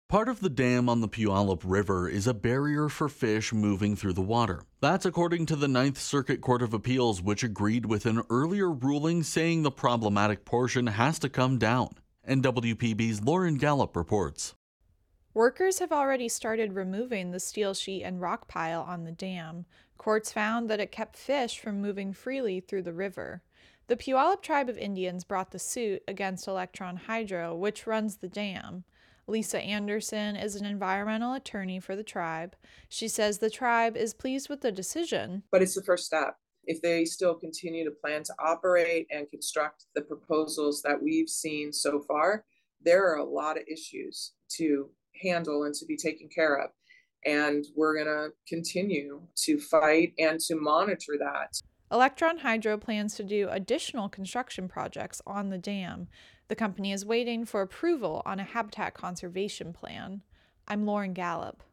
Part of the dam on the Puyallup River is a barrier for fish moving through the water. That's according to the Ninth Circuit Court of Appeals, which agreed with an earlier ruling saying the problematic portion has to come down. And WPB's Lauren Gallup reports. Workers have already started removing the steel sheet and rock pile on the dam. Courts found that it kept fish from moving freely through the river. The Puyallup Tribe of Indians brought the suit against Electron Hydro, which runs the dam. Lisa Anderson is an environmental attorney for the tribe. She says the tribe is pleased with the decision. But it's the first step. If they still continue to plan to operate and construct the proposals that we've seen so far, there are a lot of issues to handle and to be taken care of. And we're going to continue to fight and to monitor that. Electron Hydro plans to do additional construction projects on the dam. The company is waiting for approval on a habitat conservation plan. I'm Lauren Gallup.